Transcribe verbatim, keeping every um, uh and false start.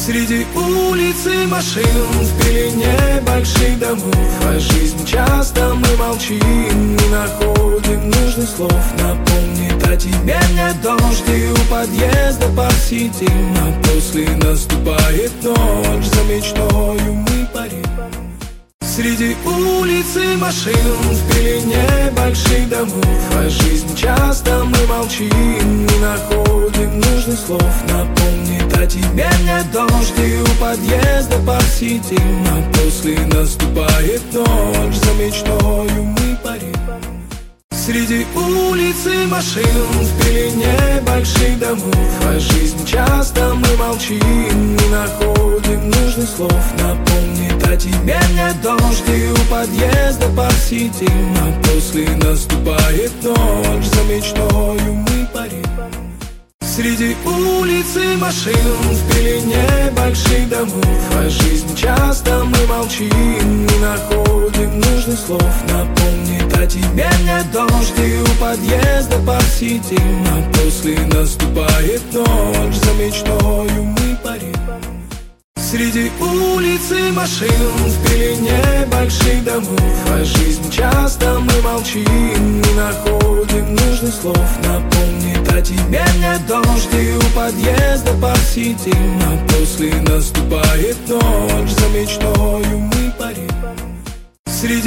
Среди улиц и машин, в пелене больших домов, а жизнь часто мы молчим, не находим нужных слов. Напомнит о тебе мне дождь, и у подъезда посидим, а после наступает ночь, за мечтою мы парим. Среди улиц и машин, в пелене больших домов, а жизнь часто мы молчим, не находим нужных слов. Напомнит о тебе мне дождь, и у подъезда посидим, а после наступает ночь, за мечтою мы парим. Среди улиц и машин, в пелене больших домов, а жизнь часто мы молчим, не находим нужных слов. Напомнит о тебе мне дождь, и у подъезда посидим, а после наступает ночь, за мечтою мы парим. Среди улиц и машин, в пелене больших домов, а жизнь часто мы молчим, не находим нужных слов. Напомнит о тебе мне дождь, и у подъезда посидим, а после наступает ночь, за мечтою мы парим. Среди улиц и машин, в пелене больших домов, а жизнь часто мы молчим, не находим нужных слов. Напомнит о тебе мне дождь, и у подъезда посидим, а после наступает ночь, за мечтою мы парим.